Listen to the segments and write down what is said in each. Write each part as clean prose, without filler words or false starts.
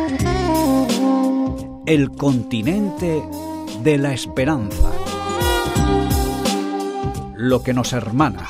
El continente de la esperanza. Lo que nos hermana.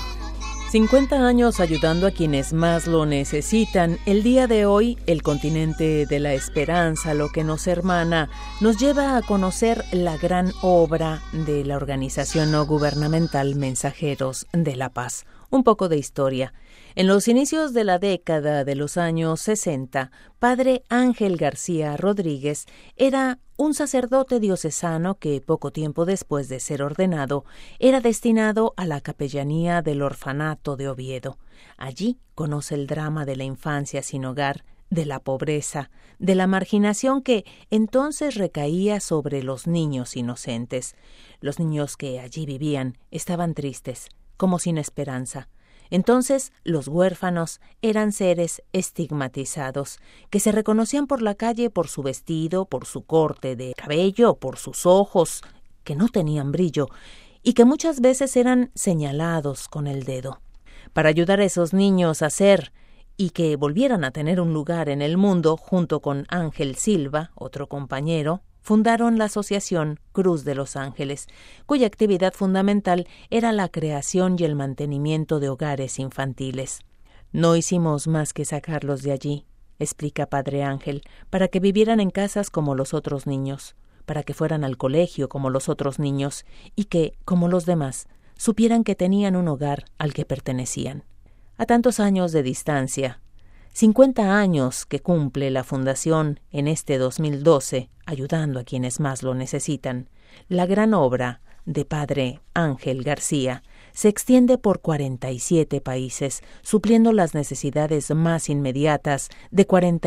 50 años ayudando a quienes más lo necesitan. El día de hoy, el continente de la esperanza, lo que nos hermana, nos lleva a conocer la gran obra de la organización no gubernamental Mensajeros de la Paz. Un poco de historia. En los inicios de la década de los años 60, Padre Ángel García Rodríguez era un sacerdote diocesano que poco tiempo después de ser ordenado era destinado a la capellanía del orfanato de Oviedo. Allí conoce el drama de la infancia sin hogar, de la pobreza, de la marginación que entonces recaía sobre los niños inocentes. Los niños que allí vivían estaban tristes, como sin esperanza. Entonces, los huérfanos eran seres estigmatizados, que se reconocían por la calle por su vestido, por su corte de cabello, por sus ojos, que no tenían brillo, y que muchas veces eran señalados con el dedo. Para ayudar a esos niños a ser y que volvieran a tener un lugar en el mundo, junto con Ángel Silva, otro compañero, fundaron la Asociación Cruz de los Ángeles, cuya actividad fundamental era la creación y el mantenimiento de hogares infantiles. No hicimos más que sacarlos de allí, explica Padre Ángel, para que vivieran en casas como los otros niños, para que fueran al colegio como los otros niños y que, como los demás, supieran que tenían un hogar al que pertenecían. A tantos años de distancia, 50 años que cumple la Fundación en este 2012, ayudando a quienes más lo necesitan, la gran obra de Padre Ángel García se extiende por 47 países, supliendo las necesidades más inmediatas de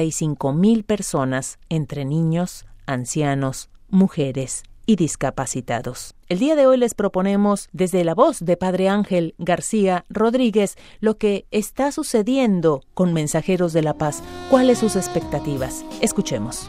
45,000 personas, entre niños, ancianos, mujeres y discapacitados. El día de hoy les proponemos, desde la voz de Padre Ángel García Rodríguez, lo que está sucediendo con Mensajeros de la Paz. ¿Cuáles sus expectativas? Escuchemos.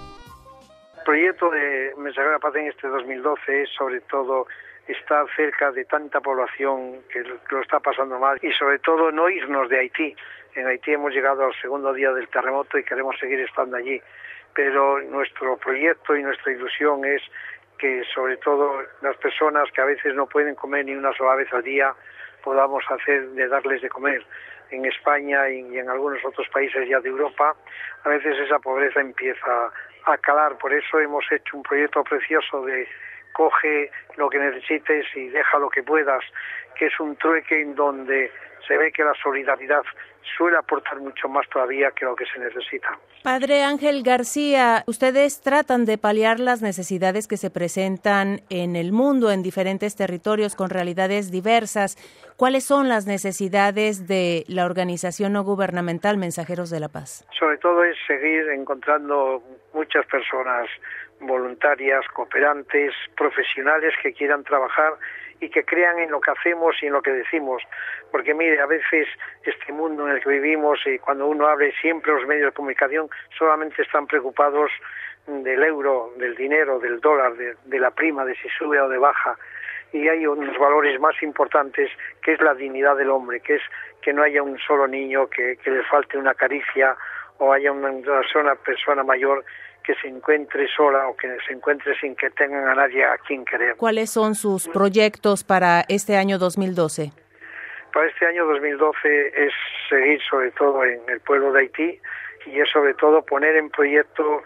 El proyecto de Mensajeros de la Paz en este 2012 es sobre todo estar cerca de tanta población que lo está pasando mal y sobre todo no irnos de Haití. En Haití hemos llegado al segundo día del terremoto y queremos seguir estando allí, pero nuestro proyecto y nuestra ilusión es que sobre todo las personas que a veces no pueden comer ni una sola vez al día podamos hacer de darles de comer. En España y en algunos otros países ya de Europa a veces esa pobreza empieza a calar, por eso hemos hecho un proyecto precioso de coge lo que necesites y deja lo que puedas, que es un trueque en donde se ve que la solidaridad suele aportar mucho más todavía que lo que se necesita. Padre Ángel García, ustedes tratan de paliar las necesidades que se presentan en el mundo, en diferentes territorios con realidades diversas. ¿Cuáles son las necesidades de la organización no gubernamental Mensajeros de la Paz? Sobre todo es seguir encontrando muchas personas voluntarias, cooperantes, profesionales que quieran trabajar y que crean en lo que hacemos y en lo que decimos, porque mire, a veces este mundo en el que vivimos y cuando uno abre siempre los medios de comunicación solamente están preocupados del euro, del dinero, del dólar, de la prima, de si sube o de baja, y hay unos valores más importantes que es la dignidad del hombre, que es que no haya un solo niño que le falte una caricia o haya una persona mayor que se encuentre sola o que se encuentre sin que tengan a nadie a quien querer. ¿Cuáles son sus proyectos para este año 2012? Para este año 2012 es seguir sobre todo en el pueblo de Haití y es sobre todo poner en proyecto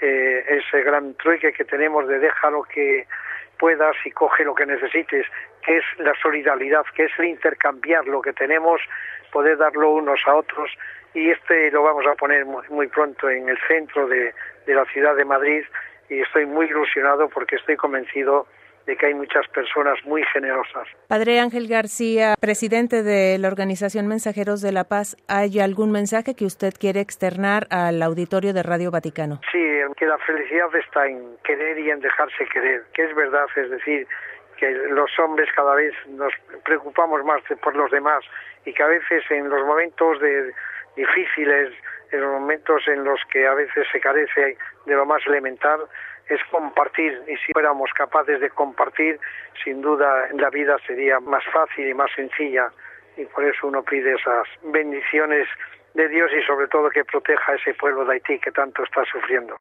ese gran trueque que tenemos de deja lo que puedas y coge lo que necesites, que es la solidaridad, que es el intercambiar lo que tenemos, poder darlo unos a otros, y lo vamos a poner muy pronto en el centro de la ciudad de Madrid y estoy muy ilusionado porque estoy convencido de que hay muchas personas muy generosas. Padre Ángel García, presidente de la organización Mensajeros de la Paz, ¿hay algún mensaje que usted quiere externar al auditorio de Radio Vaticano? Sí, que la felicidad está en querer y en dejarse querer, que es verdad, es decir, que los hombres cada vez nos preocupamos más por los demás y que a veces en los momentos difíciles, en los momentos en los que a veces se carece de lo más elemental, es compartir, y si fuéramos capaces de compartir, sin duda la vida sería más fácil y más sencilla, y por eso uno pide esas bendiciones de Dios y sobre todo que proteja a ese pueblo de Haití que tanto está sufriendo.